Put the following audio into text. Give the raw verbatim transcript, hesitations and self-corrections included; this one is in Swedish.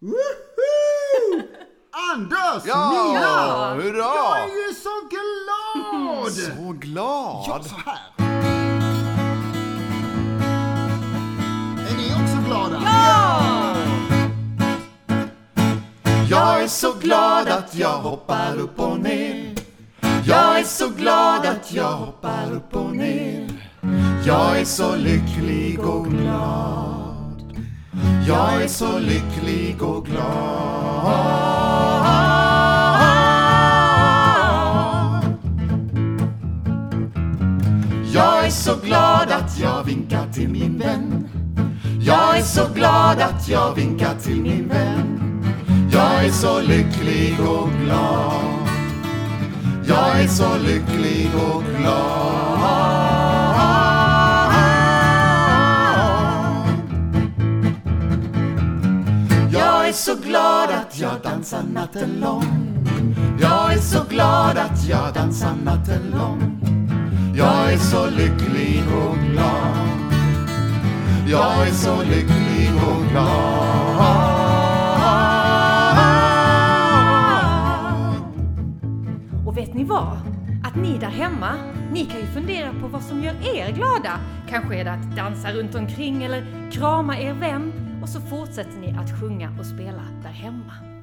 Woohoo! Anders, ja, Nina! Hurra! Jag är ju så glad! Så glad! Ja, så här. Är ni också glada? Ja! Jag är så glad att jag hoppar upp och ner. Jag är så glad att jag hoppar upp och ner. Jag är så lycklig och glad. Jag är så lycklig och glad. Jag är så glad att jag vinkar till min vän. Jag är så glad att jag vinkar till min vän. Jag är så lycklig och glad. Jag är så lycklig och glad. Jag är så glad att jag dansar natten lång. Jag är så glad att jag dansar natten lång. Jag är så lycklig och glad. Jag är så lycklig och glad. Och vet ni vad? Att ni där hemma, ni kan ju fundera på vad som gör er glada. Kanske är det att dansa runt omkring eller krama er vän. Och så fortsätter ni att sjunga och spela där hemma.